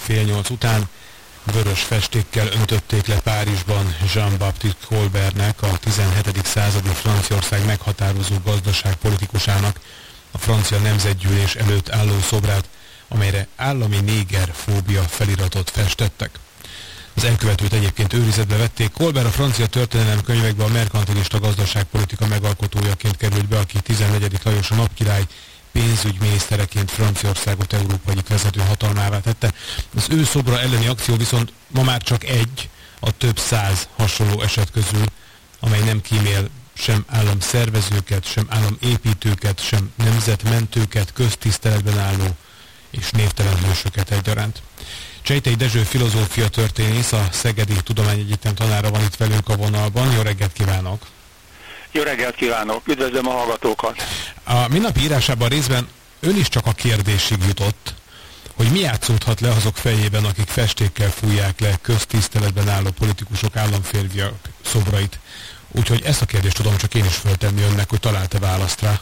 8:30 után vörös festékkel öntötték le Párizsban Jean-Baptiste Colbertnek, a 17. századi Franciaország meghatározó gazdaságpolitikusának a francia nemzetgyűlés előtt álló szobrát, amelyre állami négerfóbia feliratot festettek. Az elkövetőt egyébként őrizetbe vették. Colbert a francia történelem könyvekbe a merkantilista gazdaságpolitika megalkotójaként került be, aki 14. Lajos a napkirály pénzügyminisztereként Franciaországot Európa egyik vezető hatalmává tette. Az ő szobra elleni akció viszont ma már csak egy a több száz hasonló eset közül, amely nem kímél sem államszervezőket, sem államépítőket, sem nemzetmentőket, köztiszteletben álló és névtelen hősöket egyaránt. Csejtei Dezső filozófia történész, a Szegedi Tudományegyetem tanára van itt velünk a vonalban. Jó reggelt kívánok! Jó reggelt kívánok! Üdvözlöm a hallgatókat! A minnapi írásában részben ön is csak a kérdésig jutott, hogy mi játszódhat le azok fejében, akik festékkel fújják le köztiszteletben álló politikusok, államférfiak szobrait. Úgyhogy ezt a kérdést tudom csak én is föltenni önnek, hogy talált-e választ rá.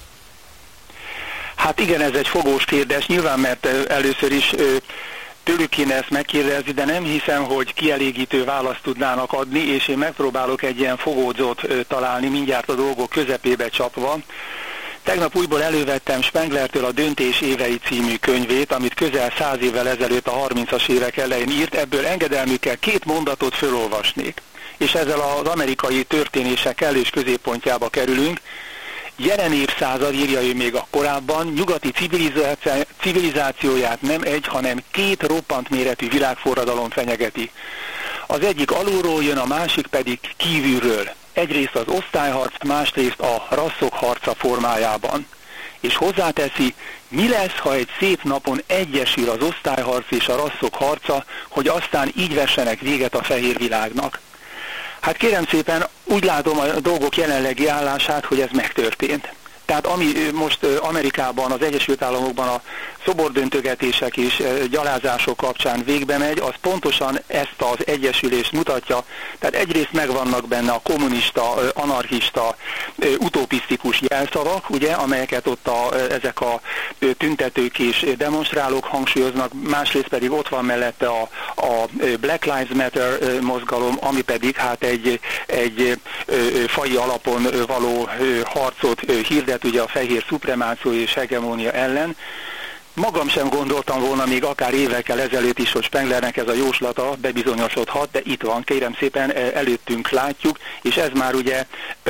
Hát igen, ez egy fogós kérdés, nyilván, mert először is tőlük kéne ezt megkérdezni, de nem hiszem, hogy kielégítő választ tudnának adni, és én megpróbálok egy ilyen fogódzót találni, mindjárt a dolgok közepébe csapva. Tegnap újból elővettem Spenglertől a Döntés évei című könyvét, amit közel 100 évvel ezelőtt a 30-as évek elején írt, ebből engedelmükkel 2 mondatot felolvasnék. És ezzel az amerikai történések kellős középpontjába kerülünk. Jelen évszázad, írja ő még a korábban, nyugati civilizációját nem egy, hanem 2 roppant méretű világforradalom fenyegeti. Az egyik alulról jön, a másik pedig kívülről. Egyrészt az osztályharc, másrészt a rasszok harca formájában. És hozzáteszi, mi lesz, ha egy szép napon egyesül az osztályharc és a rasszok harca, hogy aztán így vessenek véget a fehér világnak. Hát kérem szépen, úgy látom a dolgok jelenlegi állását, hogy ez megtörtént. Tehát ami most Amerikában, az Egyesült Államokban a szobordöntögetések és gyalázások kapcsán végbe megy, az pontosan ezt az egyesülést mutatja. Tehát egyrészt megvannak benne a kommunista, anarchista, utopisztikus jelszavak, ugye, amelyeket ott ezek a tüntetők és demonstrálók hangsúlyoznak, másrészt pedig ott van mellette a Black Lives Matter mozgalom, ami pedig hát egy faji alapon való harcot hirdet, ugye a fehér szupremáció és hegemónia ellen. Magam sem gondoltam volna még akár évekkel ezelőtt is, hogy Spenglernek ez a jóslata bebizonyosodhat, de itt van, kérem szépen, előttünk látjuk, és ez már ugye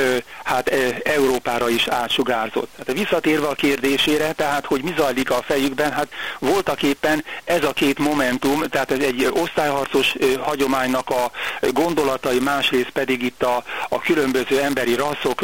Európára is átsugárzott. Hát visszatérve a kérdésére, tehát hogy mi zajlik a fejükben, hát voltak éppen ez a 2 momentum, tehát ez egy osztályharcos hagyománynak a gondolatai, másrészt pedig itt a különböző emberi rasszok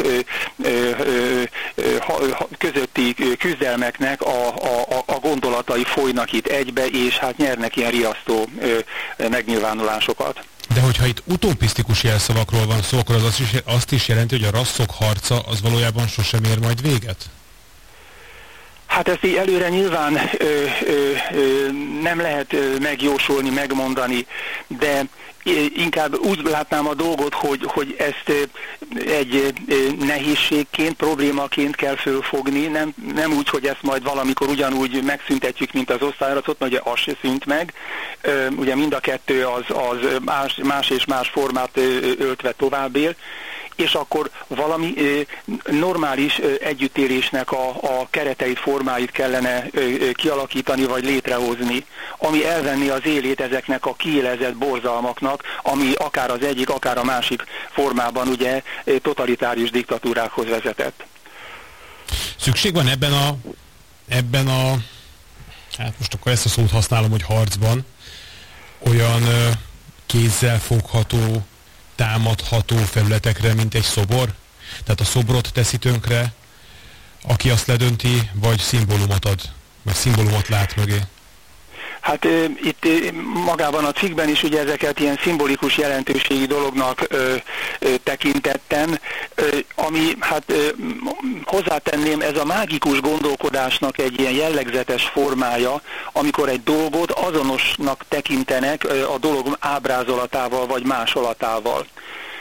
közötti küzdelmeknek a gondolatai folynak itt egybe, és hát nyernek ilyen riasztó megnyilvánulásokat. De hogyha itt utopisztikus jelszavakról van szó, akkor az azt is jelenti, hogy a rasszok harca az valójában sosem ér majd véget? Hát ezt így előre nyilván nem lehet megjósolni, megmondani, de inkább úgy látnám a dolgot, hogy ezt egy nehézségként, problémaként kell fölfogni, nem úgy, hogy ezt majd valamikor ugyanúgy megszüntetjük, mint az osztályharcot, mert ugye az se szűnt meg. Ugye mind a kettő az más és más formát öltve tovább él, és akkor valami normális együttélésnek a kereteit, formáit kellene kialakítani vagy létrehozni, ami elvenni az élét ezeknek a kiélezett borzalmaknak, ami akár az egyik, akár a másik formában ugye totalitárius diktatúrákhoz vezetett. Szükség van ebben a hát most akkor ezt a szót használom, hogy harcban, olyan kézzel fogható, támadható felületekre, mint egy szobor? Tehát a szobrot teszi tönkre, aki azt ledönti, vagy szimbólumot ad, vagy szimbólumot lát mögé? Hát itt magában a cikkben is ugye ezeket ilyen szimbolikus jelentőségi dolognak tekintettem, ami hát hozzátenném, ez a mágikus gondolkodásnak egy ilyen jellegzetes formája, amikor egy dolgot azonosnak tekintenek a dolog ábrázolatával vagy másolatával.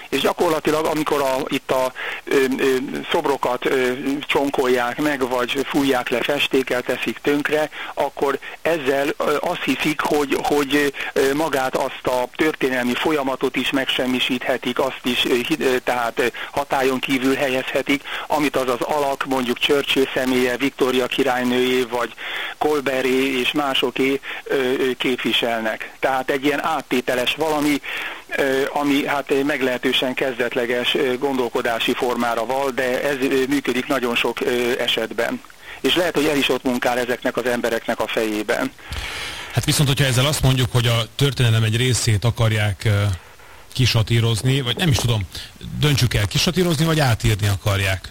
És gyakorlatilag, amikor itt a szobrokat csonkolják meg, vagy fújják le, festékkel teszik tönkre, akkor ezzel azt hiszik, hogy magát azt a történelmi folyamatot is megsemmisíthetik, azt is tehát hatályon kívül helyezhetik, amit az alak, mondjuk Churchill személye, Viktória királynőjé, vagy Colberté és másoké képviselnek. Tehát egy ilyen áttételes valami, ami hát meglehetősen kezdetleges gondolkodási formára val, de ez működik nagyon sok esetben. És lehet, hogy el is ott munkál ezeknek az embereknek a fejében. Hát viszont, hogyha ezzel azt mondjuk, hogy a történelem egy részét akarják kisatírozni, vagy nem is tudom, döntsük el, kisatírozni, vagy átírni akarják?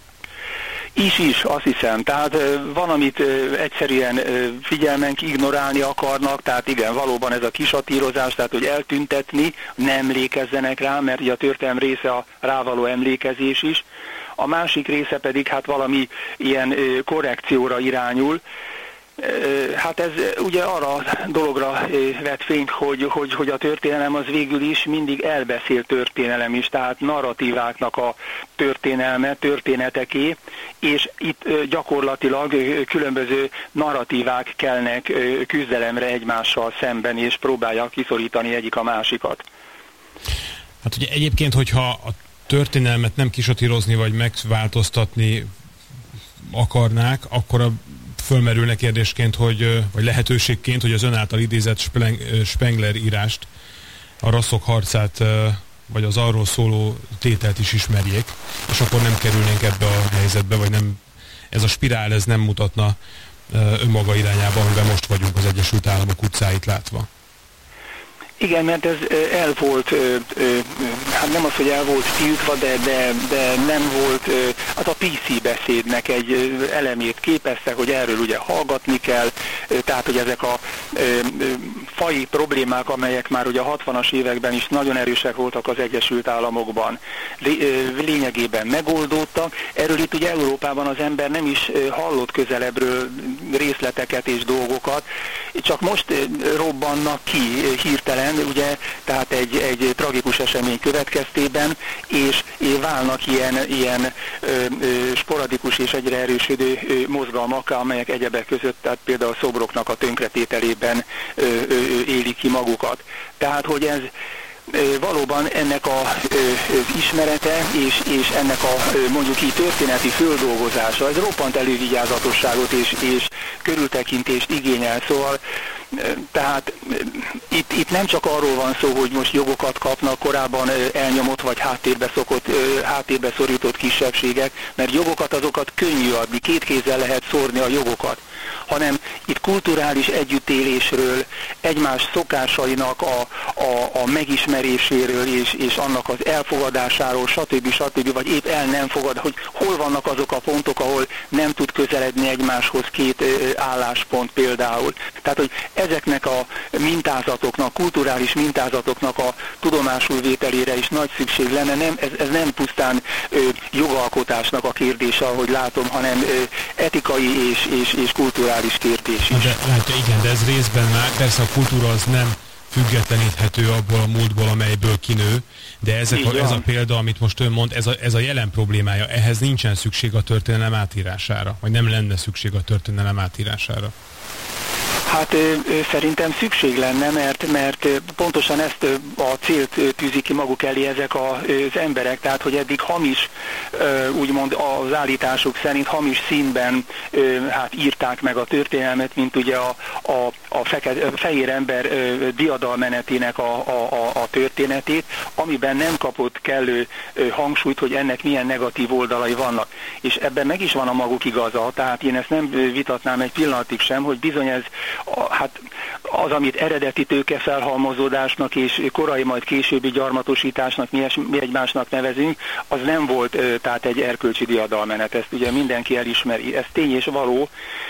Is, azt hiszem. Tehát van, amit egyszerűen figyelmen ignorálni akarnak, tehát igen, valóban ez a kisatírozás, tehát hogy eltüntetni, ne emlékezzenek rá, mert ugye a történelem része a rávaló emlékezés is. A másik része pedig hát valami ilyen korrekcióra irányul. Hát ez ugye arra a dologra vet fényt, hogy a történelem az végül is mindig elbeszélt történelem is, tehát narratíváknak a történelme, történeteké, és itt gyakorlatilag különböző narratívák kelnek küzdelemre egymással szemben, és próbálják kiszorítani egyik a másikat. Hát ugye egyébként, hogyha a történelmet nem kisatírozni, vagy megváltoztatni akarnák, akkor fölmerülne kérdésként, vagy lehetőségként, hogy az ön által idézett Spengler írást, a rasszok harcát, vagy az arról szóló tételt is ismerjék, és akkor nem kerülnénk ebbe a helyzetbe, vagy nem, ez a spirál, ez nem mutatna önmaga irányába, amiben most vagyunk az Egyesült Államok utcáit látva. Igen, mert ez el volt, hát nem az, hogy el volt tiltva, de nem volt, az a PC beszédnek egy elemét képezte, hogy erről ugye hallgatni kell, tehát hogy ezek a faji problémák, amelyek már ugye a 60-as években is nagyon erősek voltak az Egyesült Államokban, lényegében megoldódtak. Erről itt ugye Európában az ember nem is hallott közelebbről részleteket és dolgokat, csak most robbannak ki hirtelen, ugye, tehát egy tragikus esemény következtében, és válnak ilyen sporadikus és egyre erősödő mozgalmak, amelyek egyebek között, tehát például a szobroknak a tönkretételében élik ki magukat. Tehát, hogy ez valóban ennek az ismerete és ennek a mondjuk így történeti földolgozása, ez roppant elővigyázatosságot és körültekintést igényel, szóval tehát itt nem csak arról van szó, hogy most jogokat kapnak korábban elnyomott vagy háttérbe szorított kisebbségek, mert jogokat azokat könnyű adni, két kézzel lehet szórni a jogokat, hanem itt kulturális együttélésről, egymás szokásainak a megismeréséről és annak az elfogadásáról, stb. Vagy épp el nem fogad, hogy hol vannak azok a pontok, ahol nem tud közeledni egymáshoz két álláspont például. Tehát, hogy ezeknek a mintázatoknak, kulturális mintázatoknak a tudomásul vételére is nagy szükség lenne. Ez nem pusztán jogalkotásnak a kérdése, ahogy látom, hanem etikai és kulturális kérdés is. De, igen, de ez részben már, persze a kultúra az nem függetleníthető abból a múltból, amelyből kinő, de ez a példa, amit most ön mond, ez a jelen problémája. Ehhez nincsen szükség a történelem átírására, vagy nem lenne szükség a történelem átírására. Hát szerintem szükség lenne, mert pontosan ezt a célt tűzik ki maguk elé ezek az emberek, tehát hogy eddig hamis, úgymond az állításuk szerint hamis színben hát írták meg a történelmet, mint ugye a fehér ember diadalmenetének a történetét, amiben nem kapott kellő hangsúlyt, hogy ennek milyen negatív oldalai vannak. És ebben meg is van a maguk igaza, tehát én ezt nem vitatnám egy pillanatig sem, hogy bizony ez hát az, amit eredeti tőkefelhalmozódásnak és korai majd későbbi gyarmatosításnak mi egymásnak nevezünk, az nem volt tehát egy erkölcsi diadalmenet, ezt ugye mindenki elismeri, ez tény és való,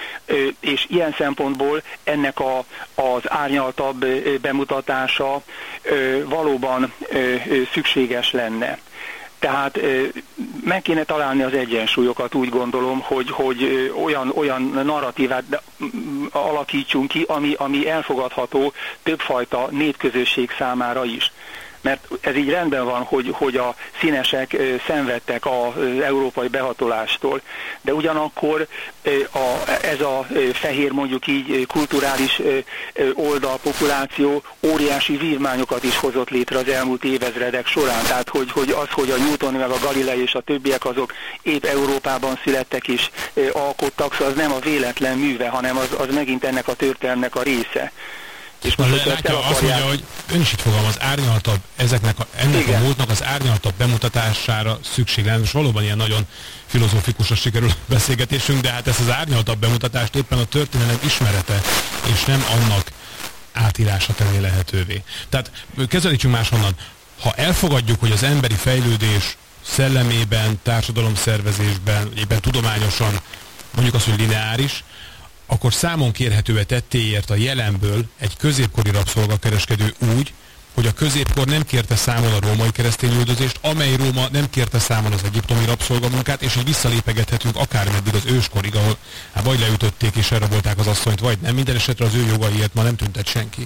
és ilyen szempontból ennek az árnyaltabb bemutatása valóban szükséges lenne. Tehát meg kéne találni az egyensúlyokat, úgy gondolom, hogy olyan narratívát alakítsunk ki, ami elfogadható többfajta népközösség számára is. mert ez így rendben van, hogy a színesek szenvedtek az európai behatolástól, de ugyanakkor ez a fehér, mondjuk így kulturális oldalpopuláció óriási vívmányokat is hozott létre az elmúlt évezredek során, tehát hogy a Newton meg a Galilei és a többiek azok épp Európában születtek és alkottak, szóval az nem a véletlen műve, hanem az megint ennek a történelmnek a része. És most látja, azt mondja, hogy ön is itt fogalmaz, árnyaltabb, ennek a múltnak az árnyaltabb bemutatására szükség lenne. Most valóban ilyen nagyon filozófikusra sikerül a beszélgetésünk, de hát ezt az árnyaltabb bemutatást éppen a történelem ismerete, és nem annak átírása tenni lehetővé. Tehát kezelítsünk máshonnan. Ha elfogadjuk, hogy az emberi fejlődés szellemében, társadalomszervezésben, éppen tudományosan, mondjuk azt, hogy lineáris, akkor számon kérhetővé tettéért a jelenből egy középkori rabszolgakereskedő úgy, hogy a középkor nem kérte számon a római keresztényüldözést, amely Róma nem kérte számon az egyiptomi rabszolgamunkát, és így visszalépegethetünk akármeddig az őskorig, ahol vagy leütötték és elrabolták az asszonyt, vagy nem. Minden esetre az ő jogaiért ma nem tüntet senki.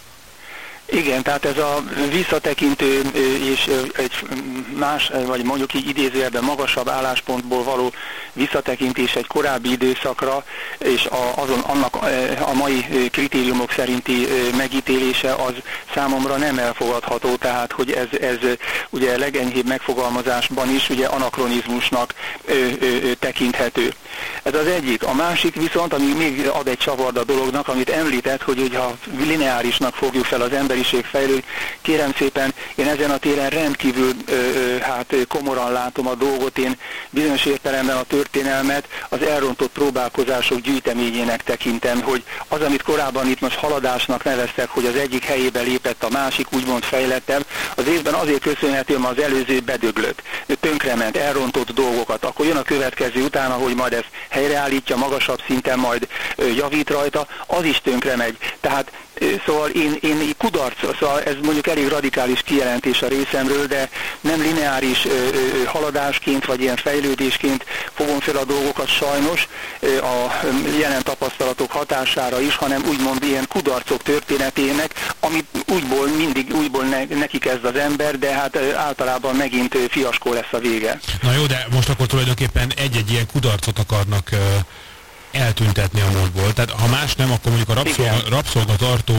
Igen, tehát ez a visszatekintő és egy más, vagy mondjuk így idézőjelben magasabb álláspontból való visszatekintés egy korábbi időszakra, és annak a mai kritériumok szerinti megítélése az számomra nem elfogadható, tehát hogy ez ugye legenyhébb megfogalmazásban is ugye anakronizmusnak tekinthető. Ez az egyik. A másik viszont, ami még ad egy csavart a dolognak, amit említett, hogy ha lineárisnak fogjuk fel az emberiség fejlődést, kérem szépen, én ezen a téren rendkívül komoran látom a dolgot, én bizonyos értelemben a történelmet az elrontott próbálkozások gyűjteményének tekintem, hogy az, amit korábban itt most haladásnak neveztek, hogy az egyik helyébe lépett a másik, úgymond fejlettebb, az évben azért köszönhető, mert az előző bedöglött, tönkrement, elrontott dolgokat, akkor jön a következő utána, hogy majd ezt helyreállítja, magasabb szinten majd javít rajta, az is tönkre megy. Tehát szóval én kudarc, szóval ez mondjuk elég radikális kijelentés a részemről, de nem lineáris haladásként, vagy ilyen fejlődésként fogom fel a dolgokat sajnos a jelen tapasztalatok hatására is, hanem úgymond ilyen kudarcok történetének, amit úgyból neki kezd az ember, de hát általában megint fiaskó lesz a vége. Na jó, de most akkor tulajdonképpen egy-egy ilyen kudarcot akarnak eltüntetni a múltból. Tehát ha más nem, akkor mondjuk a rabszolgatartó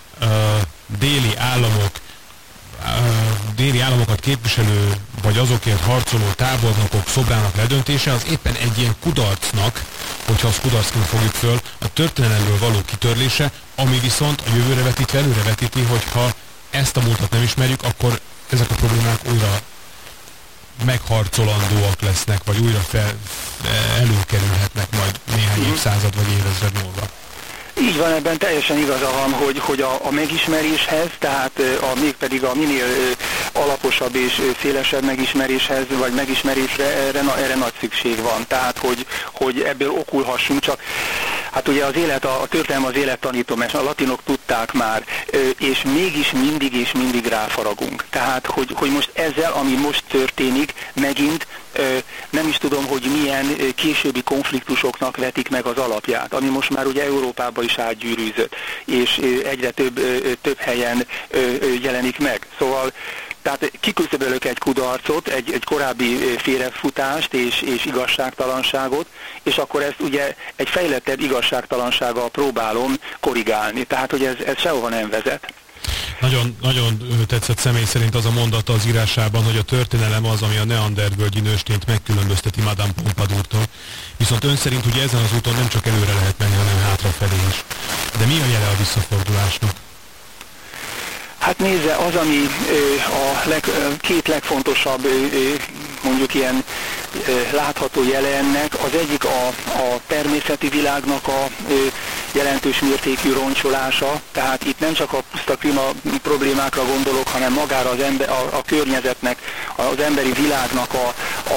déli államokat képviselő, vagy azokért harcoló tábornokok szobrának ledöntése, az éppen egy ilyen kudarcnak, hogyha azt kudarcként fogjuk föl, a történelemből való kitörlése, ami viszont a jövőre vetítve előre vetíti, hogyha ezt a múltat nem ismerjük, akkor ezek a problémák újra megharcolandóak lesznek, vagy újra előkerülhetnek majd néhány évszázad vagy évezred múlva. Így van, ebben teljesen igaza van, hogy a megismeréshez, tehát mégpedig a minél alaposabb és szélesebb megismeréshez, vagy megismerésre erre nagy szükség van. Tehát, hogy ebből okulhassunk, csak hát ugye az élet, a történelem az élet tanítomás, a latinok tudták már, és mégis mindig ráfaragunk. Tehát, hogy most ezzel, ami most történik, megint nem is tudom, hogy milyen későbbi konfliktusoknak vetik meg az alapját, ami most már ugye Európába is átgyűrűzött, és egyre több helyen jelenik meg. Szóval tehát kiküszöbölök egy kudarcot, egy korábbi félrefutást és igazságtalanságot, és akkor ezt ugye egy fejlettebb igazságtalansággal próbálom korrigálni. Tehát, hogy ez sehova nem vezet. Nagyon, nagyon tetszett személy szerint az a mondata az írásában, hogy a történelem az, ami a neandervölgyi nőstényt megkülönbözteti Madame Pompadourtól. Viszont ön szerint ugye ezen az úton nem csak előre lehet menni, hanem hátrafelé is. De mi a jele a visszafordulásnak? Hát nézze, az, ami két legfontosabb, mondjuk ilyen látható jele ennek, az egyik a természeti világnak a jelentős mértékű roncsolása, tehát itt nem csak a puszta klíma problémákra gondolok, hanem magára a környezetnek, az emberi világnak a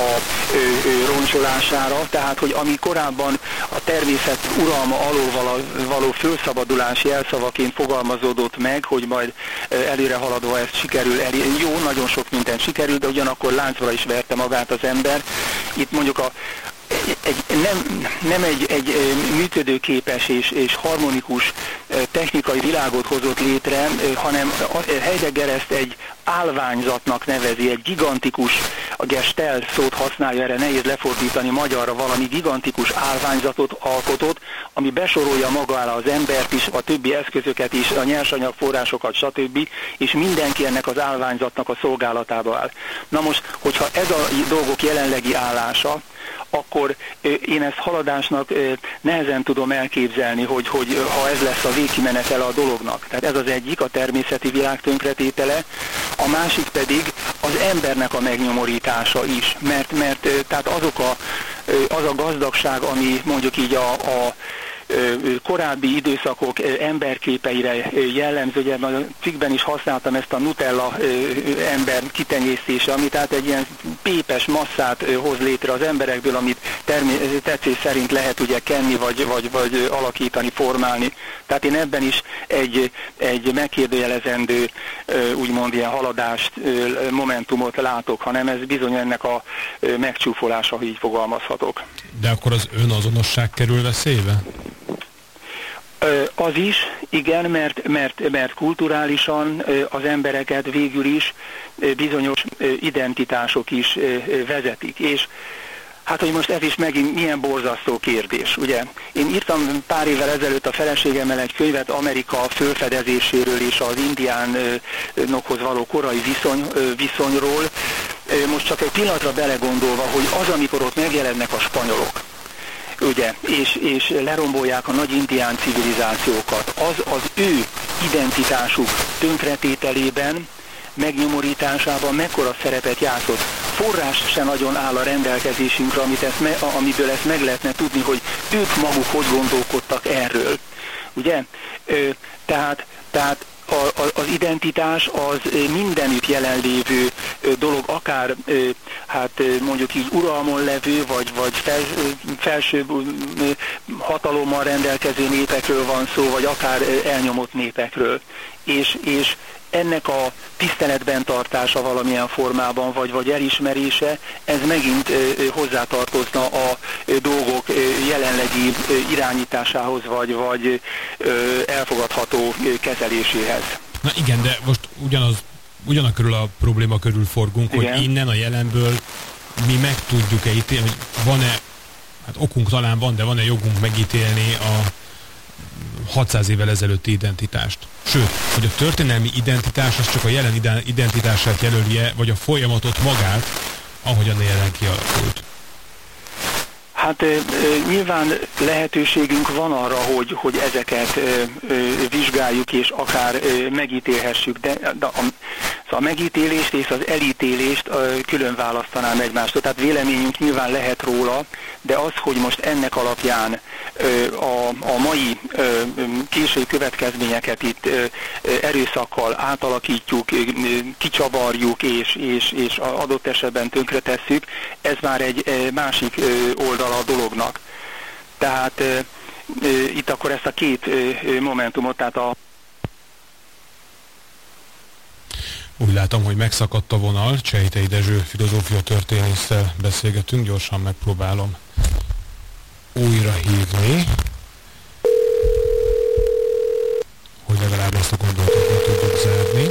roncsolására, tehát hogy ami korábban a természet uralma alól való fölszabadulás jelszavaként fogalmazódott meg, hogy majd előre haladva ezt sikerül elérni. Jó, nagyon sok minden sikerül, de ugyanakkor láncra is verte magát az ember. Itt mondjuk nem egy működőképes és harmonikus technikai világot hozott létre, hanem Heidegger ezt egy állványzatnak nevezi, egy gigantikus, a Gestell szót használja, erre nehéz lefordítani magyarra, valami gigantikus állványzatot alkotott, ami besorolja maga alá az embert is, a többi eszközöket is, a nyersanyagforrásokat, stb. És mindenki ennek az állványzatnak a szolgálatába áll. Na most, hogyha ez a dolgok jelenlegi állása, akkor én ezt haladásnak nehezen tudom elképzelni, hogy ha ez lesz a végkimenetele a dolognak. Tehát ez az egyik, a természeti világ tönkretétele, a másik pedig az embernek a megnyomorítása is, mert tehát az a gazdagság, ami mondjuk így a korábbi időszakok emberképeire jellemző, ugye a cikkben is használtam ezt a Nutella ember kitenyésztése, ami tehát egy ilyen pépes masszát hoz létre az emberekből, amit tetszés szerint lehet ugye kenni, vagy alakítani, formálni. Tehát én ebben is egy megkérdőjelezendő, úgymond ilyen haladást, momentumot látok, hanem ez bizony ennek a megcsúfolása, ha így fogalmazhatok. De akkor az önazonosság kerül veszélybe? Az is, igen, mert kulturálisan az embereket végül is bizonyos identitások is vezetik. És hát, hogy most ez is megint milyen borzasztó kérdés, ugye? Én írtam pár évvel ezelőtt a feleségemmel egy könyvet Amerika fölfedezéséről és az indiánokhoz való korai viszonyról. Most csak egy pillanatra belegondolva, hogy az, amikor ott megjelennek a spanyolok, ugye, és lerombolják a nagy indián civilizációkat, az ő identitásuk tönkretételében, megnyomorításában mekkora szerepet játszott. Forrás se nagyon áll a rendelkezésünkre, amiből ezt meg lehetne tudni, hogy ők maguk hogy gondolkodtak erről. Ugye? Tehát az identitás az mindenütt jelenlévő dolog, akár hát mondjuk így uralmon levő, vagy felsőbb hatalommal rendelkező népekről van szó, vagy akár elnyomott népekről. És ennek a tiszteletben tartása valamilyen formában, vagy elismerése, ez megint hozzátartozna a dolgok jelenlegi irányításához, vagy elfogadható kezeléséhez. Na igen, de most ugyanakörül a probléma körül forgunk, igen, hogy innen a jelenből mi meg tudjuk-e ítélni, hogy van-e, hát okunk talán van, de van-e jogunk megítélni a 600 évvel ezelőtti identitást. Sőt, hogy a történelmi identitás az csak a jelen identitását jelölje, vagy a folyamatot magát, ahogyan jelen kialakult. Hát nyilván lehetőségünk van arra, hogy ezeket vizsgáljuk és akár megítélhessük, de a megítélést és az elítélést külön választanám egymástól. Tehát véleményünk nyilván lehet róla, de az, hogy most ennek alapján a mai késői következményeket itt erőszakkal átalakítjuk, kicsavarjuk és adott esetben tönkretesszük, ez már egy másik oldala a dolognak. Tehát itt akkor ezt a két momentumot, tehát Úgy látom, hogy megszakadt a vonal, Csejtei Dezső filozófia történésszel beszélgetünk, gyorsan megpróbálom újra hívni, hogy legalább ezt a gondolatot meg tudjuk zárni.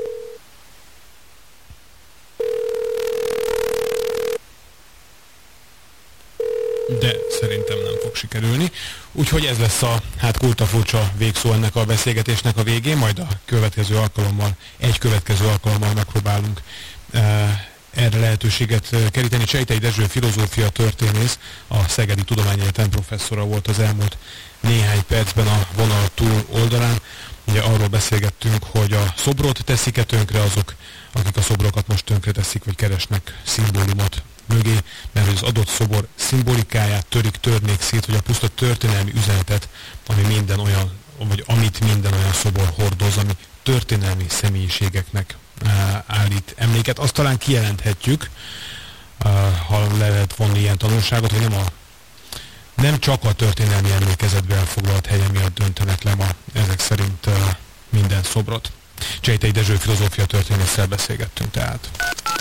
De szerintem nem fog sikerülni. Úgyhogy ez lesz a kultafurcsa végszó ennek a beszélgetésnek a végén, majd a következő alkalommal megpróbálunk erre lehetőséget keríteni. Csejtei Dezső filozófia történész, a Szegedi Tudományegyetem professzora volt az elmúlt néhány percben a vonal túl oldalán. Ugye arról beszélgettünk, hogy a szobrot teszik-e tönkre azok, akik a szobrokat most tönkre teszik, vagy keresnek szimbólumot mögé, mert az adott szobor szimbolikáját törnék szét, vagy a puszta történelmi üzenetet, amit minden olyan szobor hordoz, ami történelmi személyiségeknek állít emléket. Azt talán kijelenthetjük, ha lehet vonni ilyen tanulságot, hogy nem csak a történelmi emlékezetbe elfoglalt helye miatt döntenek le ma ezek szerint minden szobrot. Csejtei Dezső filozófia történésszel beszélgettünk tehát.